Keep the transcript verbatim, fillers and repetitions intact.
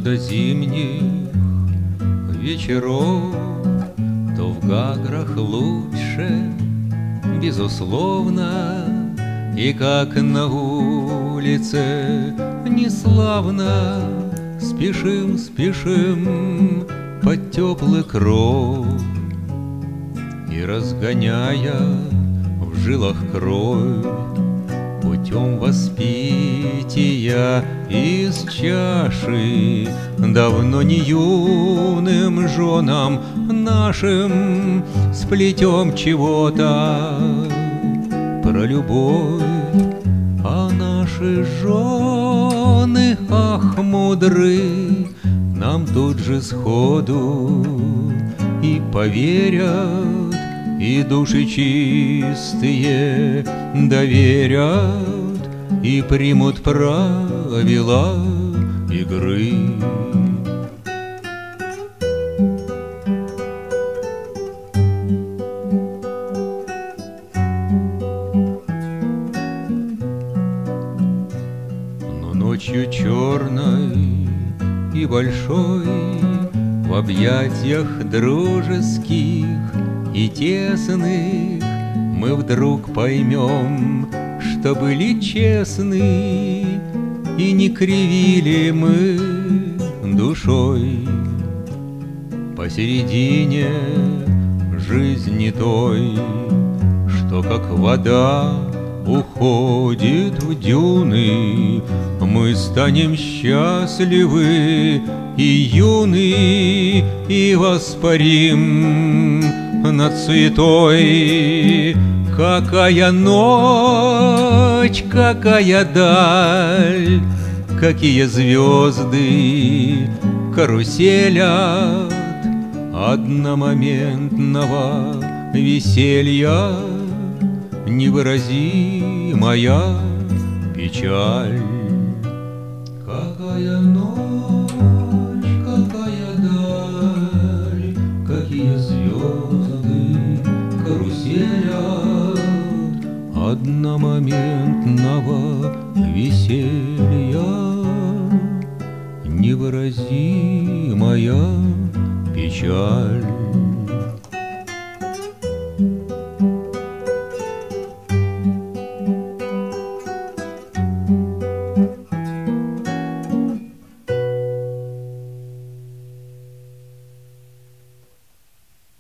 до зимних вечеров, то в Гаграх лучше, безусловно, и как на улице неславно спешим, спешим под теплый кров, и разгоняя в жилах кровь путем воспития из чаши давно не юным женам нашим сплетем чего-то про любовь, а наши жены, ах, мудры, нам тут же сходу и поверят, и души чистые доверят, и примут правила игры. Но ночью черной и большой в объятиях дружеских и тесных мы вдруг поймем, что были честны и не кривили мы душой. Посередине жизни той, что как вода уходит в дюны, мы станем счастливы и юны, и воспарим над суетой. Какая ночь, какая даль, какие звезды каруселят одномоментного веселья, невыразимая печаль. Какая ночь, какая даль, какие звезды каруселят одномоментного веселья, невыразимая печаль.